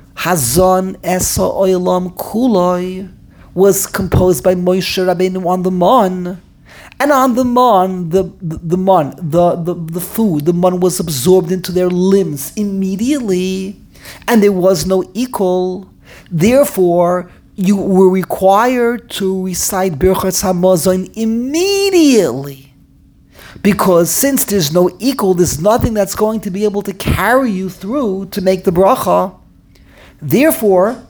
Hazon Esa Oilam Kuloi, was composed by Moshe Rabbeinu on the mon, and on the mon, the food, the mon was absorbed into their limbs immediately, and there was no equal. Therefore, you were required to recite Birchos Hamazon immediately, because since there's no equal, there's nothing that's going to be able to carry you through to make the bracha. Therefore,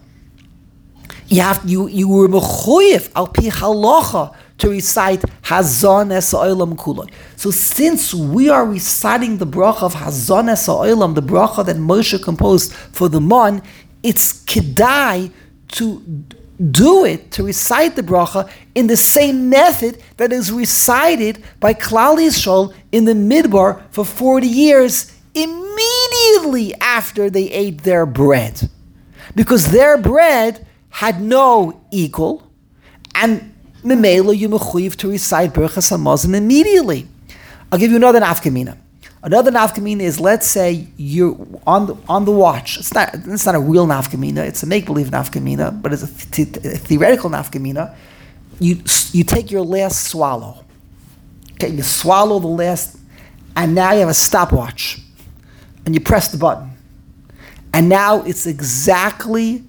you were mechuyev al pi halacha to recite Hazon Es Ha'olam Kuloi. So since we are reciting the bracha of Hazon Es Ha'olam, the bracha that Moshe composed for the mon, it's kedai to do it, to recite the bracha in the same method that is recited by Klal Yisrael in the Midbar for 40 years, immediately after they ate their bread. Because their bread had no equal, and Memela you mechuyev to recite Birchos Hamazon immediately. I'll give you another nafkamina. Another nafkamina is, let's say you're on the watch. It's not a real nafkamina. It's a make-believe nafkamina, but it's a theoretical nafkamina. You take your last swallow. Okay, you swallow the last, and now you have a stopwatch, and you press the button. And now it's exactly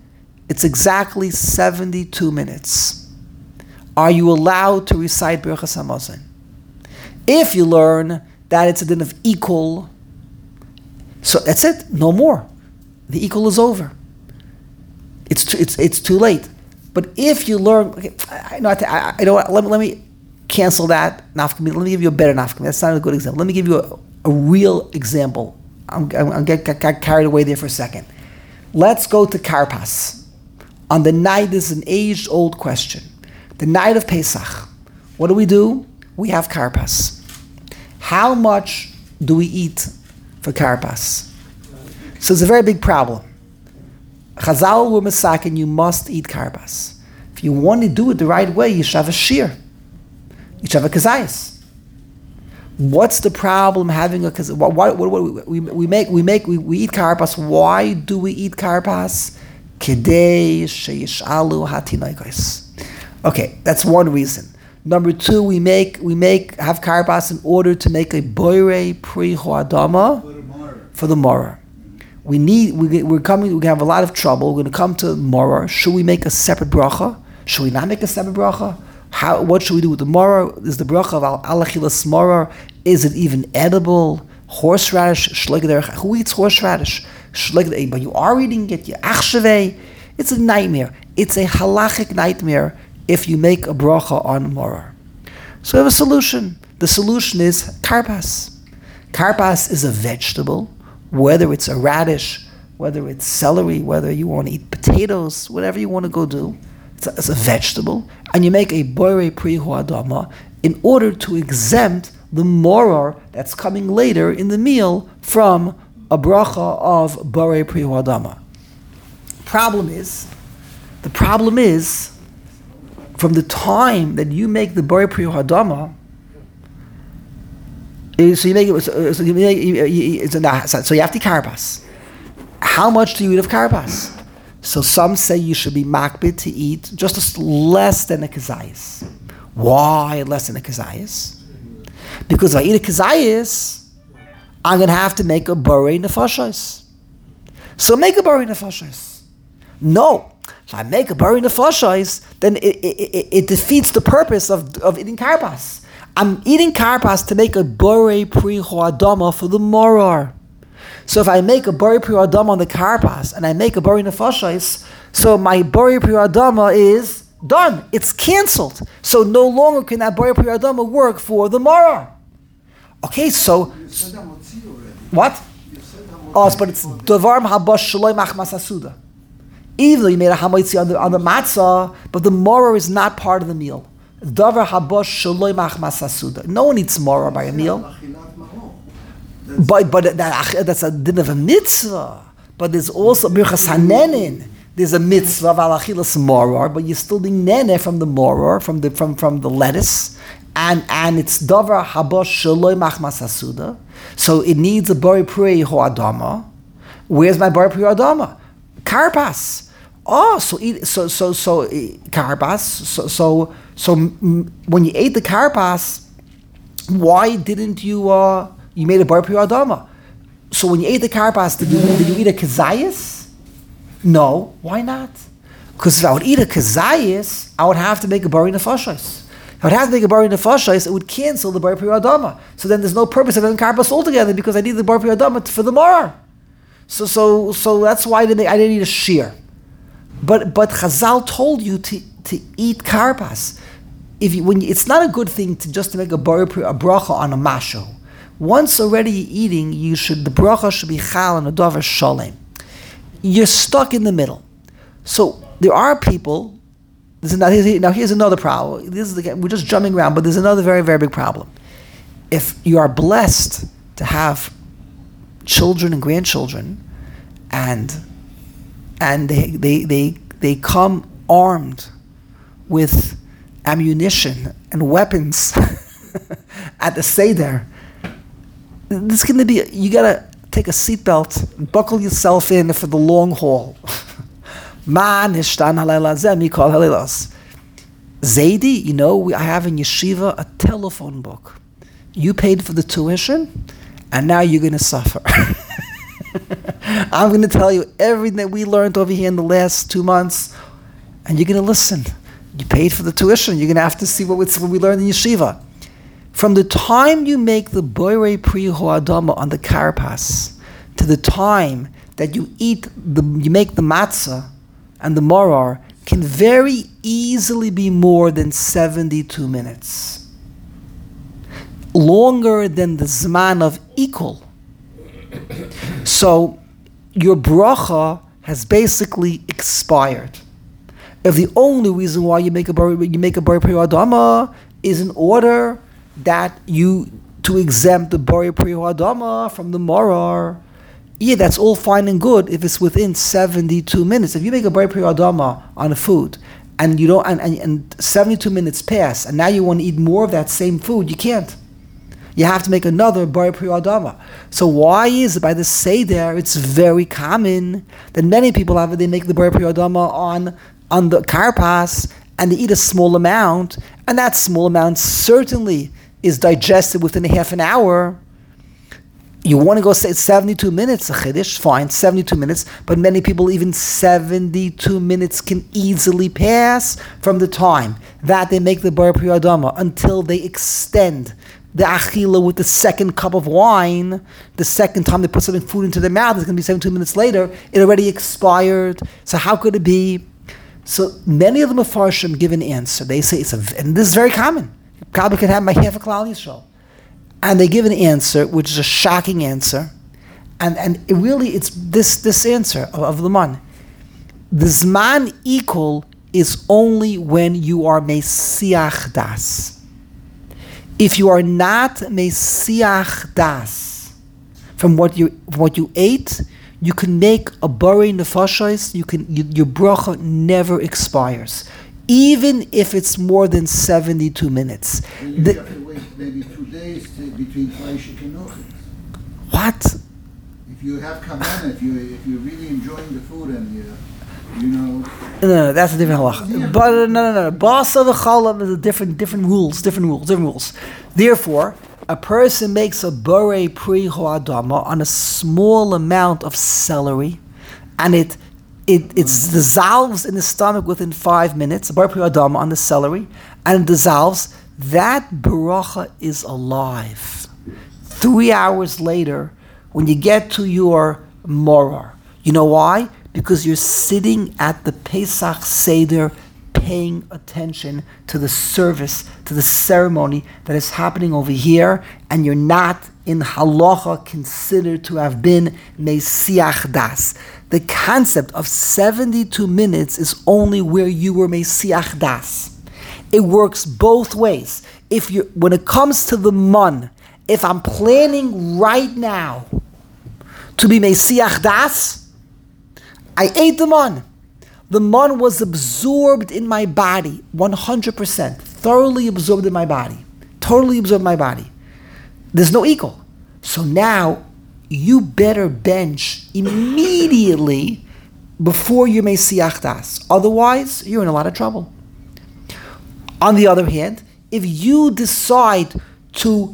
72 minutes. Are you allowed to recite Birchas Hamazon? If you learn that it's a din of equal, so that's it, no more. The equal is over. It's too late. But if you learn, okay, let me cancel that nafkamina. Let me give you a better nafkamina. That's not a good example. Let me give you a real example. I'm get carried away there for a second. Let's go to Karpas. On the night, this is an age-old question. The night of Pesach. What do? We have Karpas. How much do we eat for Karpas? So it's a very big problem. Chazal were masakin, you must eat Karpas. If you want to do it the right way, you should have a shear. You should have a kazayas. What's the problem having a kazayas? We eat Karpas. Why do we eat Karpas? Kedei sheyishalu hatinoikos. Okay, that's one reason. Number two, we have Karpas in order to make a boire pri hoadama for the morah. We're going to have a lot of trouble. We're going to come to morah. Should we make a separate bracha? Should we not make a separate bracha? What should we do with the morah? Is the bracha of al-achilas morah? Is it even edible? Horseradish? Who eats horseradish? But you are eating it. It's a nightmare. It's a halachic nightmare if you make a bracha on morah. So we have a solution. The solution is karpas. Karpas is a vegetable, whether it's a radish, whether it's celery, whether you want to eat potatoes, whatever you want to go do. It's a vegetable. And you make a boire pri hoadama in order to exempt the morah that's coming later in the meal from a bracha of boire pri hoadama. The problem is, from the time that you make the boire pri hoadama, so you have to karpas. How much do you eat of karpas? So some say you should be makbid to eat just less than a kazayas. Why less than a kazayas? Because if I eat a kazayas, I'm going to have to make a borei nefashos. So make a borei nefashos. No, if I make a borei nefashos, then it defeats the purpose of eating karpas. I'm eating karpas to make a borei pri hoadama for the morah. So if I make a borei pri hoadama on the karpas and I make a borei nefashos, so my borei pri hoadama is done. It's canceled. So no longer can that borei pri hoadama work for the morah. Okay, so what? Oh, but it's davar habash shaloi machmas asuda. Even though you made a hamotzi on the matzah, but the morah is not part of the meal. Davar habash shaloi machmas asuda. No one eats morah by a meal. But that's a din of a mitzvah. But there's also birchas hanenin. There's a mitzvah of alachilas morah, but you're still being nene from the morah, from the lettuce, and it's davar habash shaloi machmas asuda. So it needs a borei pri hoadama. Where's my borei pri hoadama? Karpas. Oh, so karpas. So when you ate the karpas, why didn't you? You made a borei pri hoadama. So when you ate the karpas, did you eat a kazayas? No. Why not? Because if I would eat a kazayas, I would have to make a borei nefashos. If I would have to make a borei nefashos, it would cancel the borei pri hoadama. So then there's no purpose of having karpas altogether because I need the borei pri hoadama for the morah. So that's why I didn't eat a shear. But Chazal told you to eat karpas. It's not a good thing to make a bracha on a masho. Once already eating, the bracha should be chal and a davar shalem. You're stuck in the middle. So there are people. Here's another problem. We're just jumping around, but there's another very, very big problem. If you are blessed to have children and grandchildren, and they come armed with ammunition and weapons at the seder, this is going to be, you got to take a seatbelt and buckle yourself in for the long haul. Zaidi, I have in yeshiva a telephone book. You paid for the tuition, and now you're going to suffer. I'm going to tell you everything that we learned over here in the last 2 months, and you're going to listen. You paid for the tuition. You're going to have to see what we learned in yeshiva. From the time you make the borei pri ho'adama on the karpas to the time that you make the matzah and the maror can very easily be more than 72 minutes. Longer than the zman of ikul. So your bracha has basically expired. If the only reason why you make a borei pri ho'adama is in order that to exempt the borei pri ho'adama from the maror, yeah, that's all fine and good if it's within 72 minutes. If you make a borei pri ho'adama on a food and you don't and 72 minutes pass and now you want to eat more of that same food, you can't. You have to make another borei pri ho'adama. So why is it by the Seder it's very common that many people they make the borei pri ho'adama on the karpas and they eat a small amount, and that small amount certainly is digested within a half an hour. You want to go say 72 minutes, a chiddush, fine, 72 minutes, but many people even 72 minutes can easily pass from the time that they make the borei pri ho'adama until they extend the achila with the second cup of wine. The second time they put something food into their mouth, it's going to be 72 minutes later. It already expired. So how could it be? So many of the Mefarshim give an answer. They say and this is very common. Probably could have my half a Klal Yisrael. And they give an answer, which is a shocking answer. And it really, it's this answer of the man. The Zman equal is only when you are Mesiach Das. If you are not Mesiach Das from what you ate, you can make a borei nefashos. Your bracha never expires, even if it's more than 72 minutes. And you have to wait maybe 2 days between Fleisch and Kenochim. What? If you have kavanah, if you're really enjoying the food and you know. No, that's a different halacha. But no. Basa v'chalam is a different rules. Therefore, a person makes a borei pri ho'adama on a small amount of celery, and it dissolves in the stomach within 5 minutes. A borei pri ho'adama on the celery, and it dissolves. That bracha is alive. 3 hours later, when you get to your maror, you know why? Because you're sitting at the Pesach Seder paying attention to the service, to the ceremony that is happening over here, and you're not in halacha considered to have been Mesiach Das. The concept of 72 minutes is only where you were Mesiach Das. It works both ways. When it comes to the man, if I'm planning right now to be Mesiach Das, I ate the man. The man was absorbed in my body, 100%, thoroughly absorbed in my body, totally absorbed in my body. There's no equal. So now, you better bench immediately before you may Mesiach Das. Otherwise, you're in a lot of trouble. On the other hand, if you decide to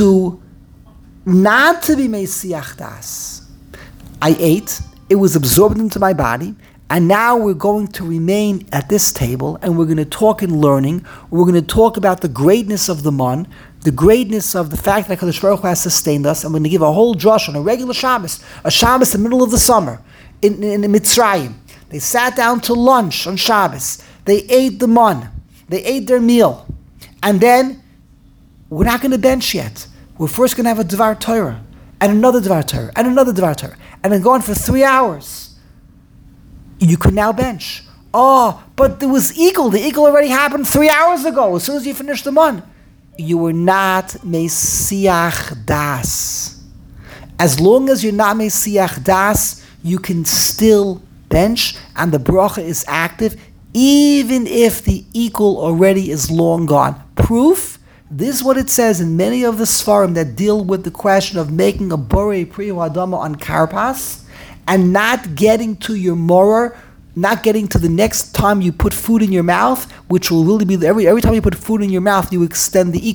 not to be Mesiach Das, I ate, it was absorbed into my body, and now we're going to remain at this table, and we're going to talk in learning. We're going to talk about the greatness of the man, the greatness of the fact that HaKadosh Baruch Hu has sustained us. I'm going to give a whole drush on a regular Shabbos, a Shabbos in the middle of the summer, in Mitzrayim. They sat down to lunch on Shabbos. They ate the man. They ate their meal. And then, we're not going to bench yet. We're first going to have a Dvar Torah, and another Dvar Torah, and another Dvar Torah, and then go on for 3 hours. You can now bench. Oh, but there was equal. The equal already happened 3 hours ago, as soon as you finished the man. You were not Mesiach Das. As long as you're not Mesiach Das, you can still bench, and the bracha is active, even if the equal already is long gone. Proof? This is what it says in many of the Sfarim that deal with the question of making a borei pri ho'adama on karpas and not getting to your maror, not getting to the next time you put food in your mouth, which will really be every time you put food in your mouth, you extend the equal.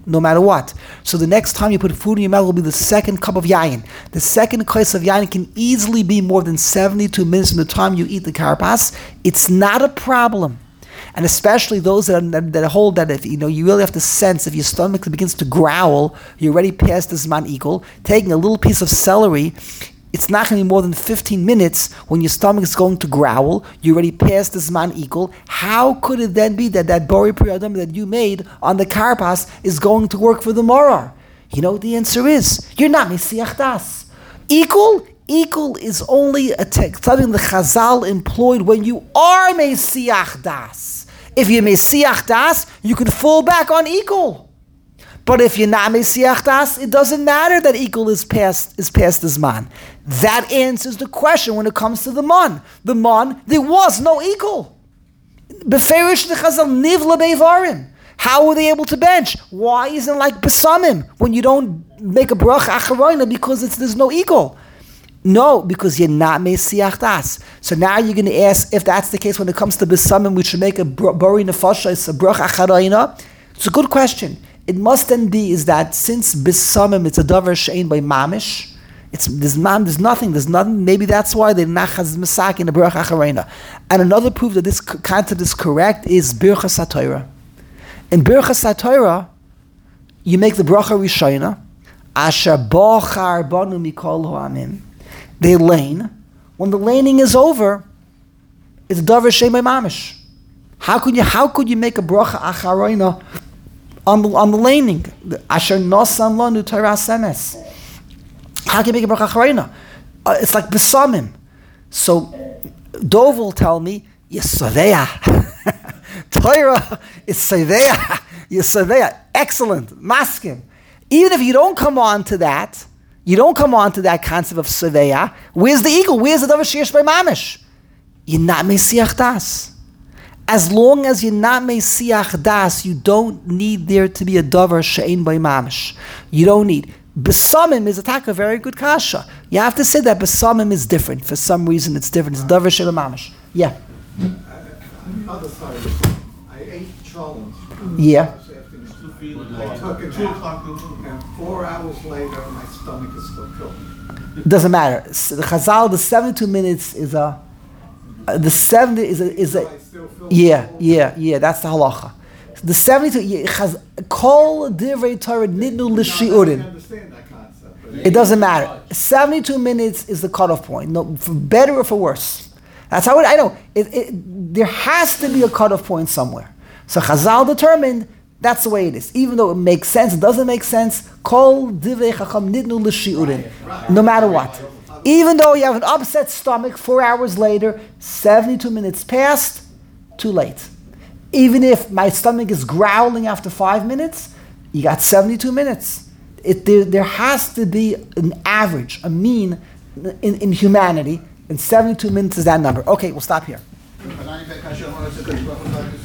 no matter what. So the next time you put food in your mouth will be the second cup of yayin. The second kais of yayin can easily be more than 72 minutes from the time you eat the karpas. It's not a problem. And especially those that hold that if you really have to sense if your stomach begins to growl, you're already past the Zman Eagle. Taking a little piece of celery, it's not going to be more than 15 minutes when your stomach is going to growl. You're already past the Zman Eagle. How could it then be that Bori Priyadam that you made on the karpas is going to work for the Morar? You know what the answer is? You're not Mesiach Das. Equal is only something the Chazal employed when you are Mesiach Das. If you're Mesiach Das, you can fall back on equal. But if you're not Mesiach Das, it doesn't matter that equal is past the Zman. That answers the question when it comes to the Mon. The Mon, there was no equal. Beferish the Chazal nivla beivarim. How were they able to bench? Why isn't it like Besamim when you don't make a bracha acharoina because there's no equal? No, because you're not Mesiach Das. So now you're going to ask, if that's the case when it comes to Besamim, we should make a Bori Nefasha, it's a bracha acharoina. It's a good question. It must then be is that since Besamim, it's a davar she'ein by mamish, there's nothing. Maybe that's why they're not chaz masak in the bracha acharoina. And another proof that this concept is correct is Birchas HaTorah. In Birchas HaTorah, you make the bracha rishayna, asher bochar banu mikol ha'amim. They lane. When the laning is over, it's davar she'ein by mamish. How could you make a bracha acharoina on the laning? Asher nosan lanu Torah semes. How can you make a bracha acharoina? It's like besamim. So Dov will tell me yesaveya. Torah is saveya. Yesaveya. Excellent. Maskim. Even if you don't come on to that. You don't come on to that concept of Saveya. Where's the eagle? Where's the Davar Sheish by Mamish? You're not Mesiach Das. As long as you're not Mesiach Das, you don't need there to be a Davar She'ein by Mamish. You don't need. Besamim is a very good kasha. You have to say that Besamim is different. For some reason it's different. It's Davar She'ein by Mamish. Yeah. On the other side, I ate challenge. Yeah. I took it and 4 hours later, my stomach is still killing. Doesn't matter. So the Chazal, the 72 minutes is a. The 70 is a. Yeah. That's the halacha. The 72 kol divrei Torah nidnu l'shiurin. I understand that concept. It doesn't matter. 72 minutes is the cutoff point. No, for better or for worse. That's how I know. There has to be a cutoff point somewhere. So Chazal determined. That's the way it is. Even though it makes sense, it doesn't make sense. Kol divrei chacham nidnu l'shiurin. No matter what. Even though you have an upset stomach, 4 hours later, 72 minutes passed, too late. Even if my stomach is growling after 5 minutes, you got 72 minutes. There has to be an average, a mean in humanity, and 72 minutes is that number. Okay, we'll stop here.